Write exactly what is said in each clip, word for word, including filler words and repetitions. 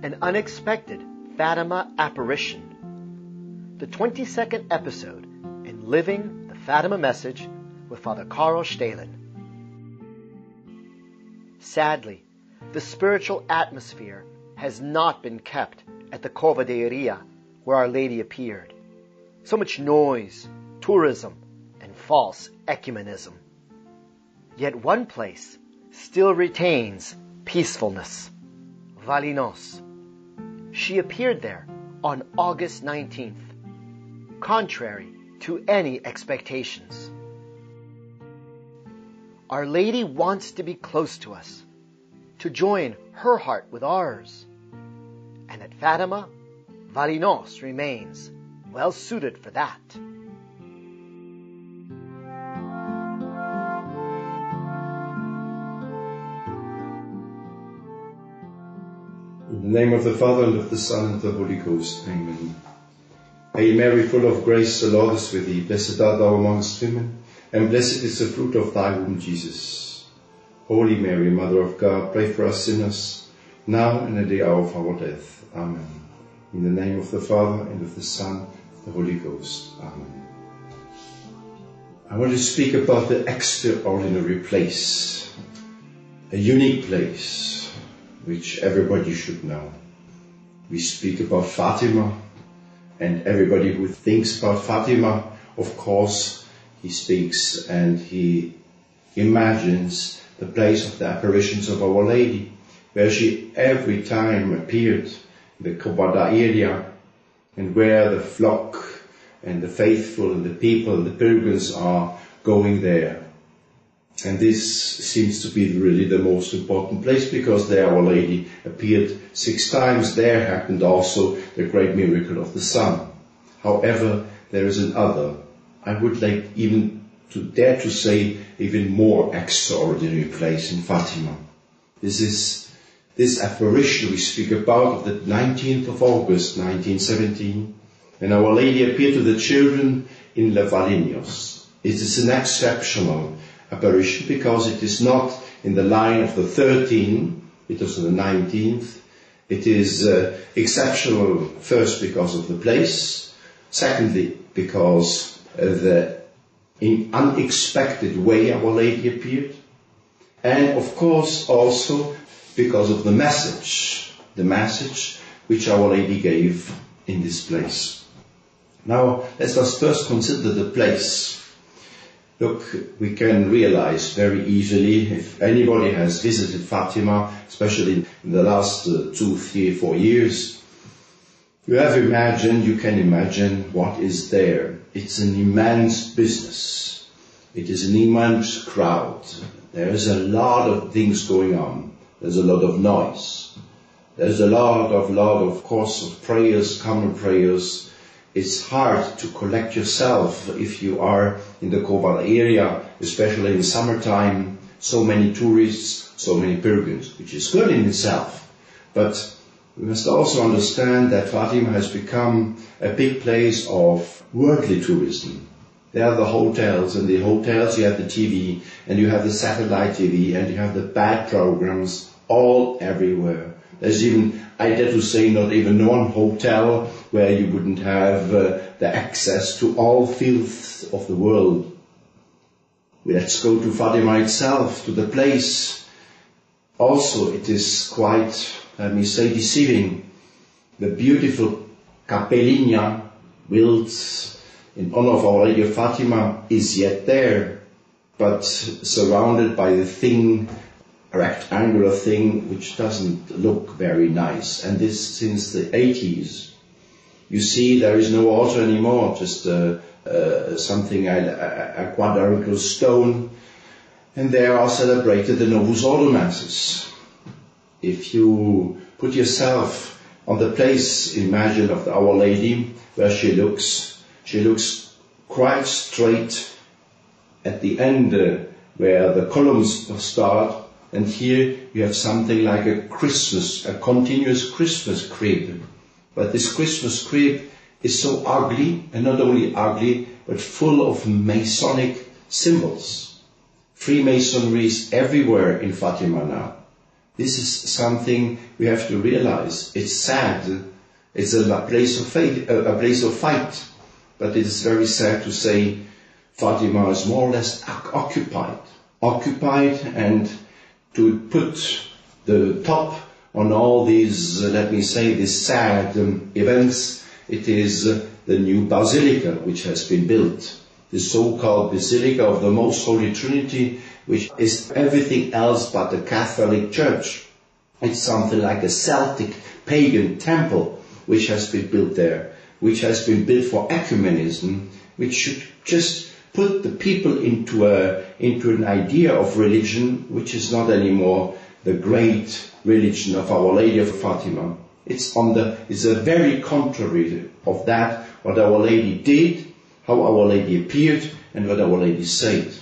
an unexpected Fatima apparition. The twenty-second episode in Living the Fatima Message with Father Carl Stehlen. Sadly, the spiritual atmosphere has not been kept at the Cova de Iria where Our Lady appeared. So much noise, tourism, and false ecumenism. Yet one place still retains peacefulness. Valinos. She appeared there on August nineteenth, contrary to any expectations. Our Lady wants to be close to us, to join her heart with ours. And at Fatima, Valinos remains well suited for that. In the name of the Father, and of the Son, and of the Holy Ghost. Amen. Hail Mary, full of grace, the Lord is with thee. Blessed art thou amongst women, and blessed is the fruit of thy womb, Jesus. Holy Mary, Mother of God, pray for us sinners, now and at the hour of our death. Amen. In the name of the Father, and of the Son, and the Holy Ghost. Amen. I want to speak about the extraordinary place, a unique place, which everybody should know. We speak about Fatima, and everybody who thinks about Fatima, of course, he speaks and he imagines the place of the apparitions of Our Lady, where she every time appeared in the Cova de Iria, and where the flock and the faithful and the people and the pilgrims are going there. And this seems to be really the most important place, because there Our Lady appeared six times. There happened also the great miracle of the sun. However, there is another, I would like even to dare to say, even more extraordinary place in Fatima. This is this apparition we speak about of the nineteenth of August nineteen seventeen, when Our Lady appeared to the children in Les Valinos. It is an exceptional apparition, because it is not in the line of the thirteen, it is the nineteenth. It is uh, exceptional, first because of the place, secondly because of the in unexpected way Our Lady appeared, and of course also because of the message, the message which Our Lady gave in this place. Now let us first consider the place. Look, we can realize very easily, if anybody has visited Fatima, especially in the last uh, two, three, four years, you have imagined, you can imagine what is there. It's an immense business. It is an immense crowd. There is a lot of things going on. There's a lot of noise. There's a lot of, lot of course of prayers, common prayers. It's hard to collect yourself if you are in the Cova area, especially in summertime. So many tourists, so many pilgrims, which is good in itself. But we must also understand that Fatima has become a big place of worldly tourism. There are the hotels, and the hotels you have the T V, and you have the satellite T V, and you have the bad programs all everywhere. There's even, I dare to say, not even one hotel where you wouldn't have uh, the access to all fields of the world. Let's go to Fatima itself, to the place. Also, it is quite, let me say, deceiving. The beautiful Capellinha, built in honor of Our Lady of Fatima, is yet there, but surrounded by the thin, rectangular thing which doesn't look very nice. And this since the eighties. You see, there is no altar anymore, just uh, uh, something, a, a, a quadrangular stone, and there are celebrated the Novus Ordo Masses. If you put yourself on the place, imagine, of the Our Lady, where she looks, she looks quite straight at the end uh, where the columns start, and here you have something like a Christmas, a continuous Christmas crib. But this Christmas crib is so ugly, and not only ugly, but full of Masonic symbols. Freemasonry is everywhere in Fatima now. This is something we have to realize. It's sad. It's a place of faith, a place of fight. But it is very sad to say Fatima is more or less occupied. Occupied, and to put the top on all these, uh, let me say, these sad um, events, it is uh, the new basilica which has been built. The so-called Basilica of the Most Holy Trinity, which is everything else but the Catholic Church. It's something like a Celtic pagan temple which has been built there, which has been built for ecumenism, which should just put the people into a into an idea of religion which is not anymore the great religion of Our Lady of Fatima. It's on the it's a very contrary of that what Our Lady did, how Our Lady appeared, and what Our Lady said.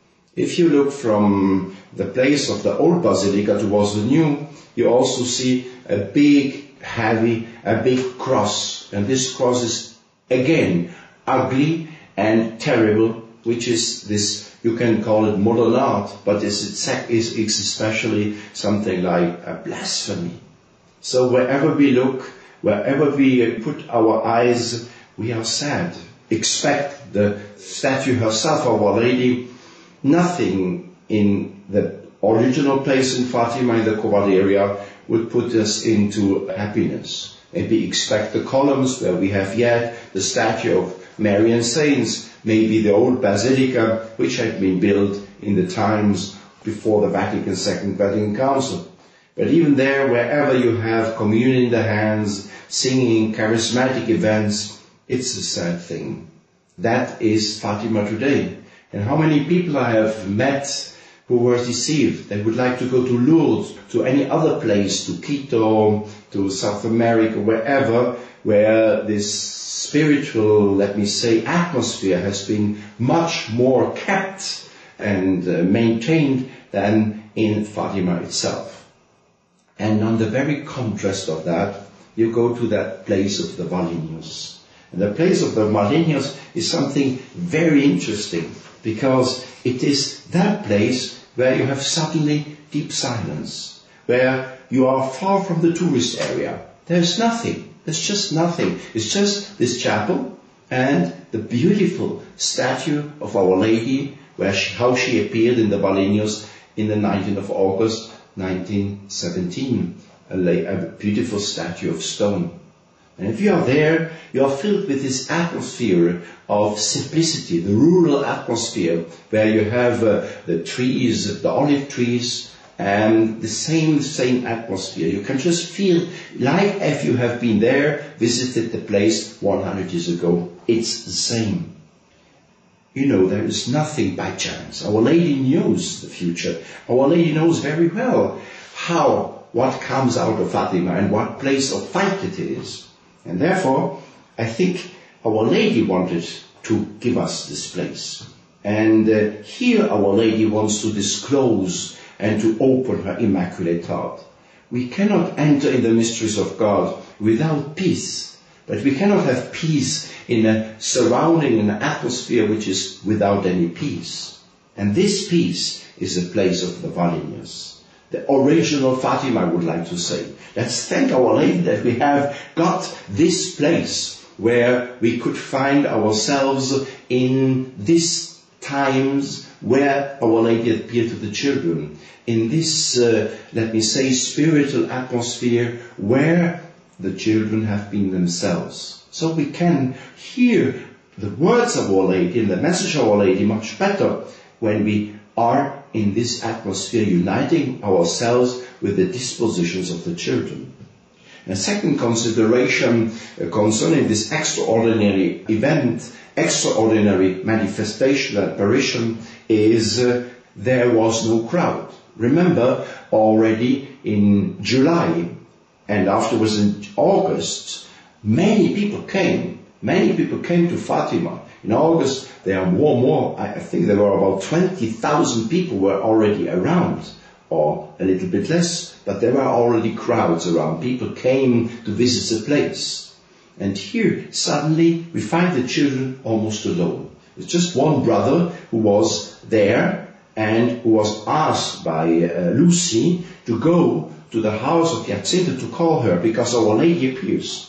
If you look from the place of the old basilica towards the new, you also see a big, heavy, a big cross, and this cross is again ugly and terrible, which is this, you can call it modern art, but it's, it's, it's especially something like a blasphemy. So wherever we look, wherever we put our eyes, we are sad. Expect the statue herself, Our Lady. Nothing in the original place in Fatima, in the Covard area, would put us into happiness. Maybe expect the columns where we have yet the statue of Mary and Saints, maybe the old basilica which had been built in the times before the Vatican Second Vatican Council. But even there, wherever you have communion in the hands, singing, charismatic events, it's a sad thing. That is Fatima today. And how many people I have met who were deceived. They would like to go to Lourdes, to any other place, to Quito, to South America, wherever, where this spiritual, let me say, atmosphere has been much more kept and uh, maintained than in Fatima itself. And on the very contrast of that, you go to that place of the Valinhos. And the place of the Valinhos is something very interesting, because it is that place where you have suddenly deep silence, where you are far from the tourist area. There's nothing. There's just nothing. It's just this chapel and the beautiful statue of Our Lady, where she, how she appeared in the Valinhos in the nineteenth of August, nineteen seventeen. A, a beautiful statue of stone. And if you are there, you are filled with this atmosphere of simplicity, the rural atmosphere, where you have uh, the trees, the olive trees, and the same, same atmosphere. You can just feel like if you have been there, visited the place one hundred years ago. It's the same. You know, there is nothing by chance. Our Lady knows the future. Our Lady knows very well how, what comes out of Fatima and what place of fight it is. And therefore, I think Our Lady wanted to give us this place. And uh, here Our Lady wants to disclose and to open her Immaculate Heart. We cannot enter in the mysteries of God without peace. But we cannot have peace in a surrounding, an atmosphere which is without any peace. And this peace is the place of the Valinhos. The original Fatima, I would like to say. Let's thank Our Lady that we have got this place where we could find ourselves in these times where Our Lady appeared to the children. In this, uh, let me say, spiritual atmosphere where the children have been themselves. So we can hear the words of Our Lady and the message of Our Lady much better when we are in this atmosphere, uniting ourselves with the dispositions of the children. A second consideration uh, concerning this extraordinary event, extraordinary manifestation, apparition, is uh, there was no crowd. Remember, already in July and afterwards in August, many people came. Many people came to Fatima. In August, there are more and more. I think there were about twenty thousand people were already around, or a little bit less, but there were already crowds around. People came to visit the place. And here, suddenly, we find the children almost alone. It's just one brother who was there, and who was asked by uh, Lucy to go to the house of Jacinta to call her because Our Lady appears.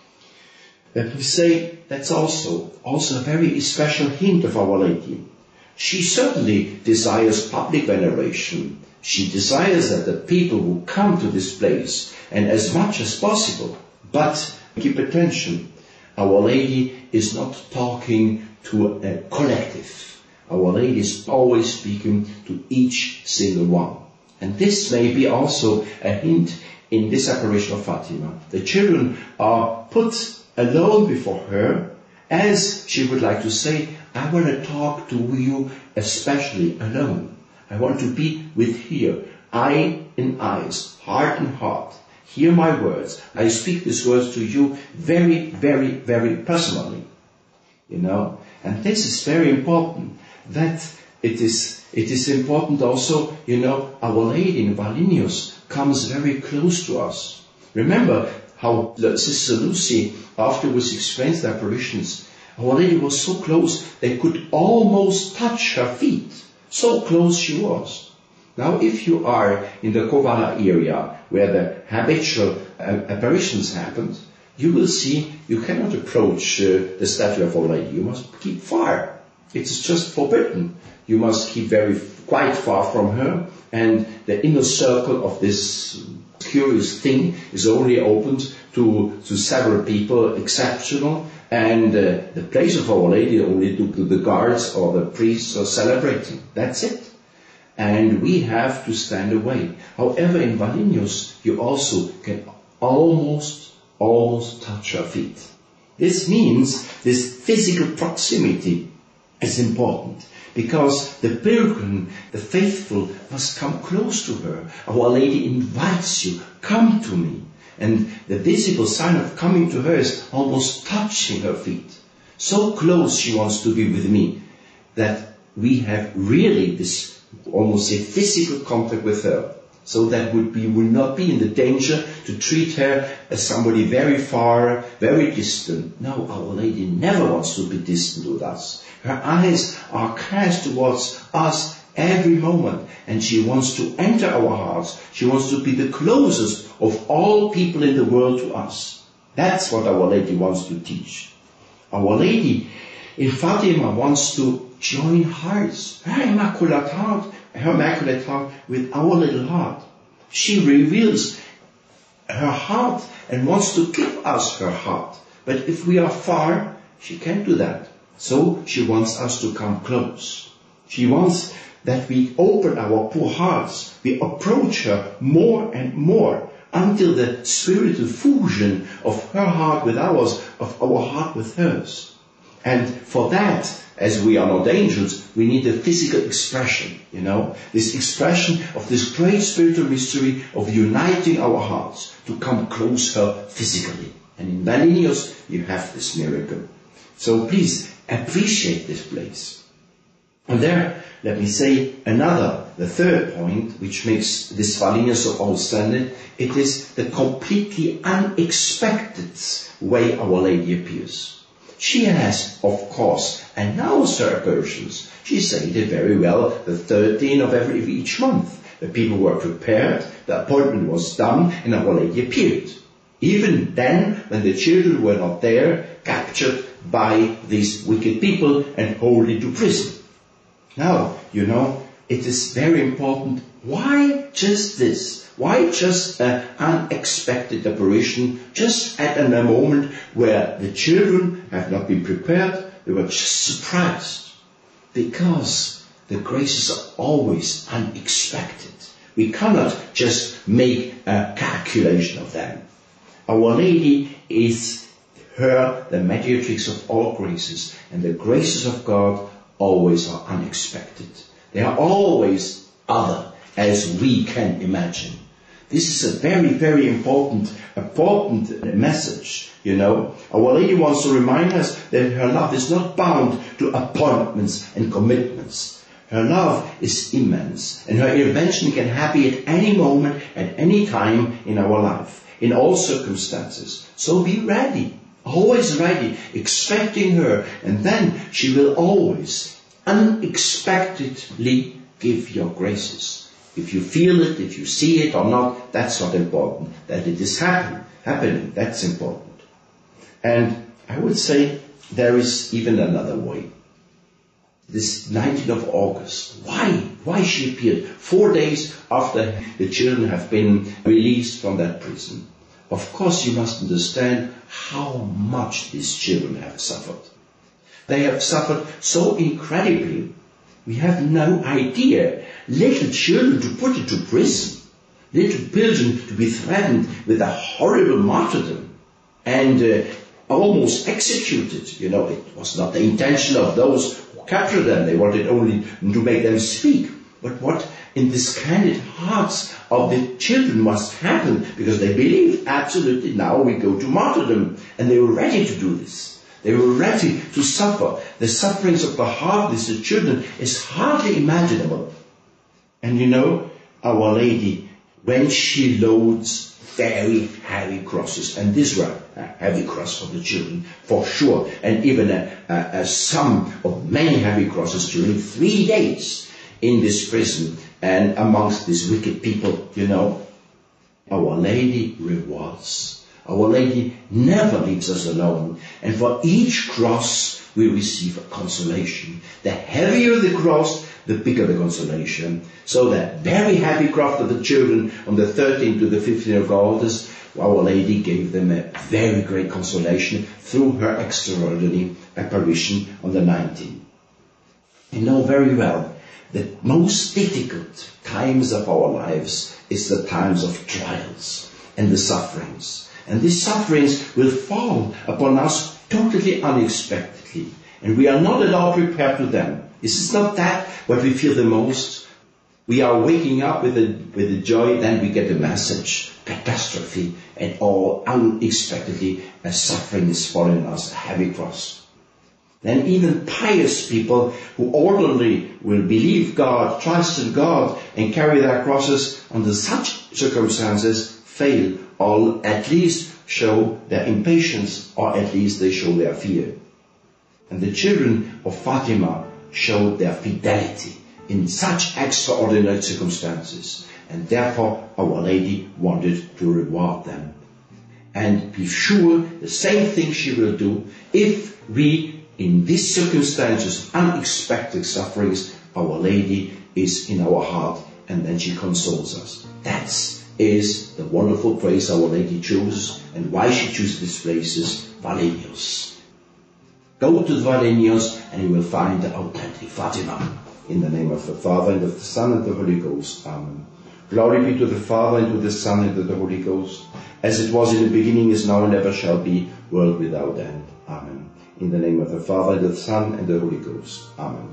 Let me say that's also, also a very special hint of Our Lady. She certainly desires public veneration. She desires that the people who come to this place, and as much as possible, but keep attention, Our Lady is not talking to a collective. Our Lady is always speaking to each single one. And this may be also a hint in this apparition of Fatima. The children are put alone before her, as she would like to say, I want to talk to you especially alone. I want to be with here, eye in eyes, heart in heart. Hear my words. I speak these words to you very, very, very personally. You know, and this is very important. That it is, it is important also, you know, Our Lady in Valinhos comes very close to us. Remember how Sister Lucy afterwards explains the apparitions. Our Lady was so close, they could almost touch her feet. So close she was. Now, if you are in the Kovala area, where the habitual uh, apparitions happened, you will see you cannot approach uh, the statue of Our Lady. You must keep far. It's just forbidden. You must keep very quite far from her, and the inner circle of this curious thing is only opened to, to several people, exceptional, and uh, the place of Our Lady only to, to the guards or the priests are celebrating. That's it. And we have to stand away. However, in Valinhos, you also can almost, almost touch her feet. This means this physical proximity is important, because the pilgrim, the faithful, must come close to her. Our Lady invites you, come to me. And the visible sign of coming to her is almost touching her feet. So close she wants to be with me, that we have really this almost a physical contact with her. So that would be, would not be in the danger to treat her as somebody very far, very distant. No, Our Lady never wants to be distant with us. Her eyes are cast towards us every moment, and she wants to enter our hearts. She wants to be the closest of all people in the world to us. That's what Our Lady wants to teach. Our Lady in Fatima wants to join hearts, her Immaculate Heart, her Immaculate Heart with our little heart. She reveals her heart and wants to give us her heart. But if we are far, she can't do that. So she wants us to come close. She wants that we open our poor hearts. We approach her more and more until the spiritual fusion of her heart with ours, of our heart with hers. And for that, as we are not angels, we need a physical expression, you know, this expression of this great spiritual mystery of uniting our hearts to come closer physically. And in Valinhos, you have this miracle. So please appreciate this place. And there, let me say another, the third point, which makes this Valinhos so outstanding. It is the completely unexpected way Our Lady appears. She has, of course, announced her apparitions. She said it very well, the thirteenth of every of each month. The people were prepared, the appointment was done, and Our Lady appeared. Even then, when the children were not there, captured by these wicked people and hauled into prison. Now, you know, it is very important. Why just this? Why just an unexpected apparition, just at a moment where the children have not been prepared, they were just surprised? Because the graces are always unexpected. We cannot just make a calculation of them. Our Lady is her, the mediatrix of all graces, and the graces of God always are unexpected. They are always other, as we can imagine. This is a very, very important, important message, you know. Our Lady wants to remind us that her love is not bound to appointments and commitments. Her love is immense, and her intervention can happen at any moment, at any time in our life, in all circumstances. So be ready, always ready, expecting her, and then she will always unexpectedly give your graces. If you feel it, if you see it or not, that's not important. That it is happen, happening, that's important. And I would say there is even another way. This nineteenth of August, why? Why she appeared four days after the children have been released from that prison. Of course you must understand how much these children have suffered. They have suffered so incredibly. We have no idea. Little children to put into prison. Little children to be threatened with a horrible martyrdom. And uh, almost executed. You know, it was not the intention of those who captured them. They wanted only to make them speak. But what in the candid hearts of the children must happen, because they believed absolutely now we go to martyrdom. And they were ready to do this. They were ready to suffer. The sufferings of the heartless the children is hardly imaginable. And you know, Our Lady, when she loads very heavy crosses, and this were a heavy cross for the children, for sure, and even a, a, a sum of many heavy crosses during three days in this prison and amongst these wicked people, you know, Our Lady rewards. Our Lady never leaves us alone, and for each cross we receive a consolation. The heavier the cross, the bigger the consolation. So that very heavy cross of the children on the thirteenth to the fifteenth of August, Our Lady gave them a very great consolation through her extraordinary apparition on the nineteenth. You know very well that most difficult times of our lives is the times of trials and the sufferings. And these sufferings will fall upon us totally unexpectedly. And we are not at all prepared to them. Is it not that what we feel the most? We are waking up with a, with a joy, then we get a message, catastrophe, and all unexpectedly a suffering is falling on us, a heavy cross. Then even pious people who ordinarily will believe God, trust in God, and carry their crosses under such circumstances fail, or at least show their impatience, or at least they show their fear. And the children of Fatima showed their fidelity in such extraordinary circumstances, and therefore Our Lady wanted to reward them. And be sure the same thing she will do if we, in these circumstances, unexpected sufferings, Our Lady is in our heart, and then she consoles us. That's is the wonderful place Our Lady chose, and why she chose these places, Valenius. Go to Valenius and you will find the authentic Fatima. In the name of the Father, and of the Son, and the Holy Ghost. Amen. Glory be to the Father, and to the Son, and to the Holy Ghost, as it was in the beginning, is now, and ever shall be, world without end. Amen. In the name of the Father, and of the Son, and the Holy Ghost. Amen.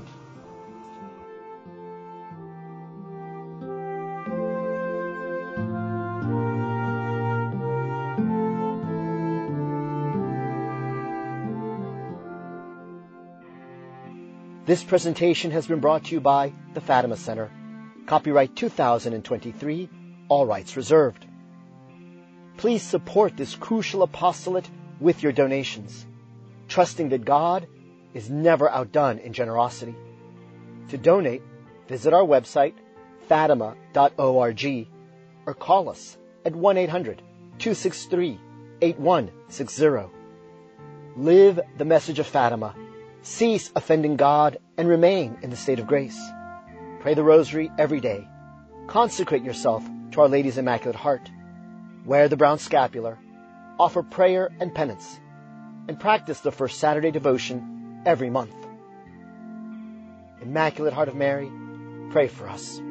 This presentation has been brought to you by the Fatima Center. Copyright two thousand twenty-three, all rights reserved. Please support this crucial apostolate with your donations, trusting that God is never outdone in generosity. To donate, visit our website, fatima dot org, or call us at one eight hundred, two six three, eight one six zero. Live the message of Fatima. Cease offending God and remain in the state of grace. Pray the Rosary every day. Consecrate yourself to Our Lady's Immaculate Heart. Wear the brown scapular. Offer prayer and penance. And practice the first Saturday devotion every month. Immaculate Heart of Mary, pray for us.